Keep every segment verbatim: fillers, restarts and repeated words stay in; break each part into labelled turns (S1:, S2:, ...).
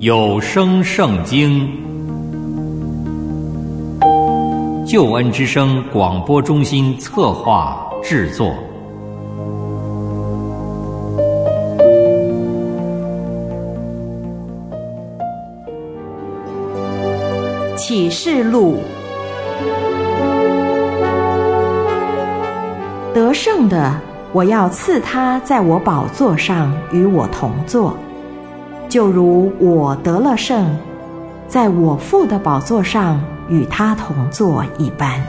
S1: 有声圣经，救恩之声广播中心策划制作。
S2: 启示录，得胜的，我要赐他在我宝座上与我同坐，就如我得了胜，在我父的宝座上与他同坐一般。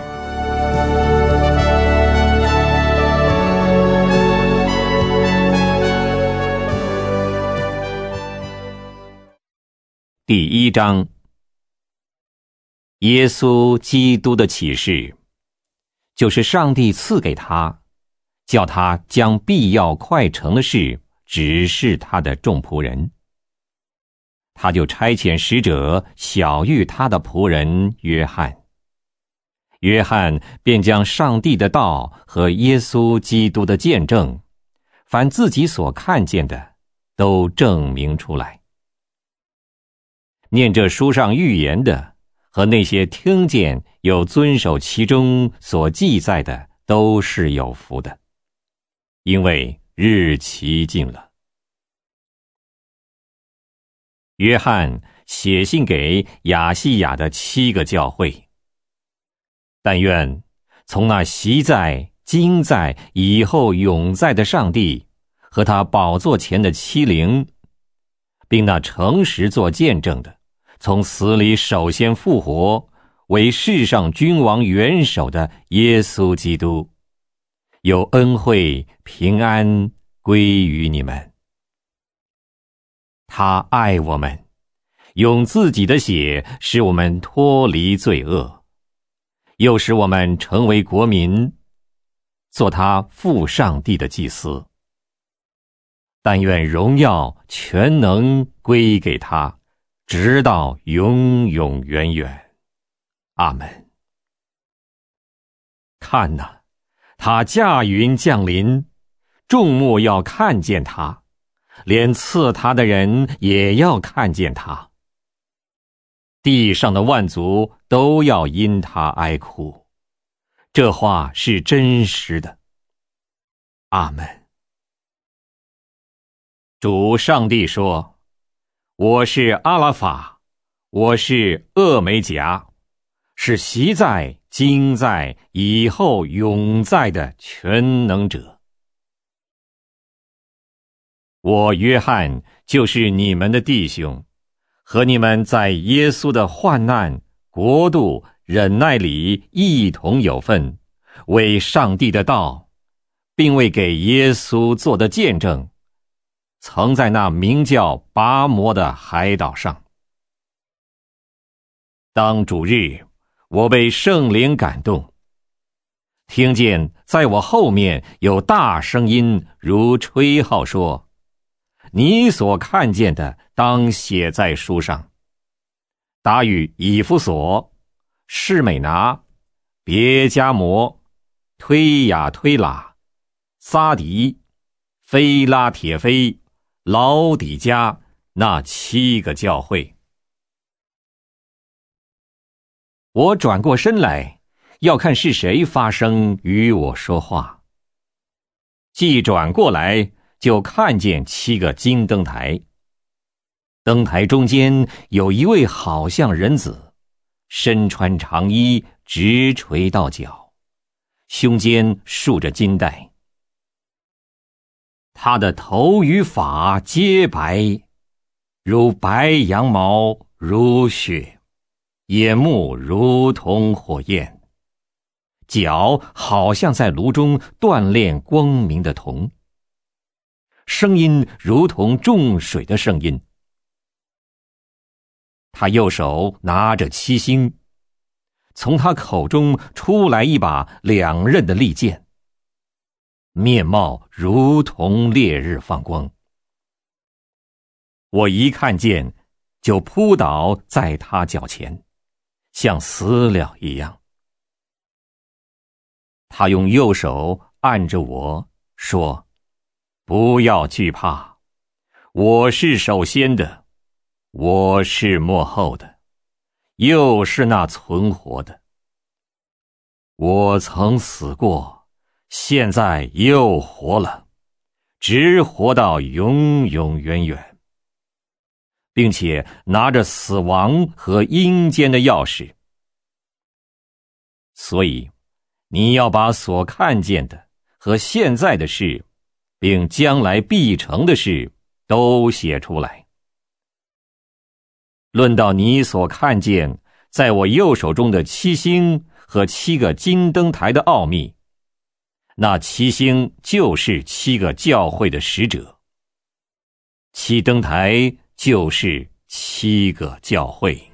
S1: 第一章，耶稣基督的启示，就是上帝赐给他，叫他将必要快成的事指示他的众仆人。他就差遣使者晓谕他的仆人约翰。约翰便将上帝的道和耶稣基督的见证，凡自己所看见的，都证明出来。念这书上预言的和那些听见又遵守其中所记载的，都是有福的，因为日期近了。约翰写信给亚细亚的七个教会，但愿从那习在、今在、以后永在的上帝和他宝座前的欺凌，并那诚实做见证的，从死里首先复活，为世上君王元首的耶稣基督，有恩惠平安归于你们。他爱我们，用自己的血使我们脱离罪恶，又使我们成为国民，做他父上帝的祭司。但愿荣耀全能归给他，直到永永远远。阿们。看哪，他驾云降临，众目要看见他，连刺他的人也要看见他。地上的万族都要因他哀哭。这话是真实的。阿们。主上帝说，我是阿拉法，我是俄梅戛，是习在、今在、以后永在的全能者。我约翰就是你们的弟兄，和你们在耶稣的患难、国度、忍耐里一同有份，为上帝的道，并为给耶稣做的见证，曾在那名叫拔摩的海岛上。当主日，我被圣灵感动，听见在我后面有大声音如吹号说，你所看见的当写在书上，达与以弗所、士美拿、别迦摩、推雅推拉、撒迪、非拉铁非、老底嘉那七个教会。我转过身来，要看是谁发声与我说话。既转过来，就看见七个金灯台，灯台中间有一位好像人子，身穿长衣，直垂到脚，胸间束着金带。他的头与发皆白，如白羊毛，如雪，眼目如同火焰，脚好像在炉中锻炼光明的铜，声音如同众水的声音。他右手拿着七星，从他口中出来一把两刃的利剑，面貌如同烈日放光。我一看见，就扑倒在他脚前，像死了一样。他用右手按着我说，不要惧怕，我是首先的， 我是末后的，又是那存活的。我曾死过，现在又活了，直活到永永远远，并且拿着死亡和阴间的钥匙。所以你要把所看见的和现在的事，并将来必成的事都写出来。论到你所看见在我右手中的七星和七个金灯台的奥秘，那七星就是七个教会的使者，七灯台就是七个教会。